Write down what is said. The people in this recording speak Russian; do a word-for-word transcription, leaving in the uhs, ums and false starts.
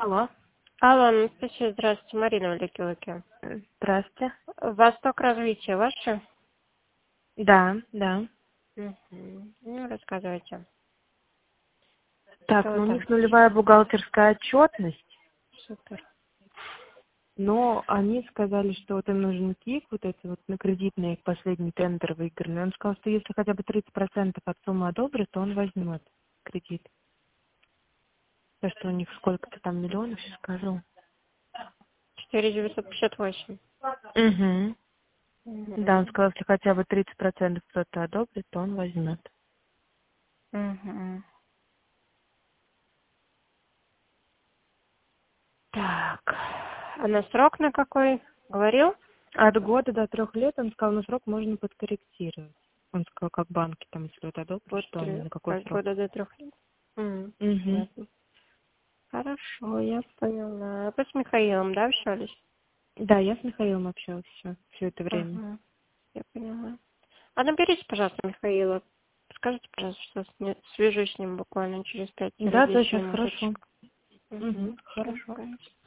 Алло. Алло, Анастасия, здравствуйте, Марина Валикилаки. Здравствуйте. Восток развития ваше? Да, да. Угу. Ну, рассказывайте. Так, Что вы ну у там? них нулевая бухгалтерская отчетность, Супер. но они сказали, что вот им нужен КИК, вот это вот на кредитный их последний тендер выигранный. Он сказал, что если хотя бы тридцать процентов от суммы одобрит, то он возьмет кредит. То, что у них сколько-то там миллионов, сейчас скажу. четыре тысячи девятьсот пятьдесят восемь. Угу. Да, он Угу. сказал, если хотя бы тридцать процентов кто-то одобрит, то он возьмет. Угу. Так. А на срок на какой? Говорил? От года до трех лет, он сказал, на срок можно подкорректировать. Он сказал, как банки, там, если вот одобрят, Вот что они, три, на какой от срок. года до трех лет. Угу. Угу. Ясно. Хорошо, я поняла. Вы с Михаилом, да, общались? Да, я с Михаилом общалась все, все это время. Ага. Я поняла. А наберите, пожалуйста, Михаила. Скажите, пожалуйста, что с ним- свяжусь с ним буквально через Да, да, пять-десять сейчас минуточек. хорошо. Угу. Угу. Все, Хорошо. конечно.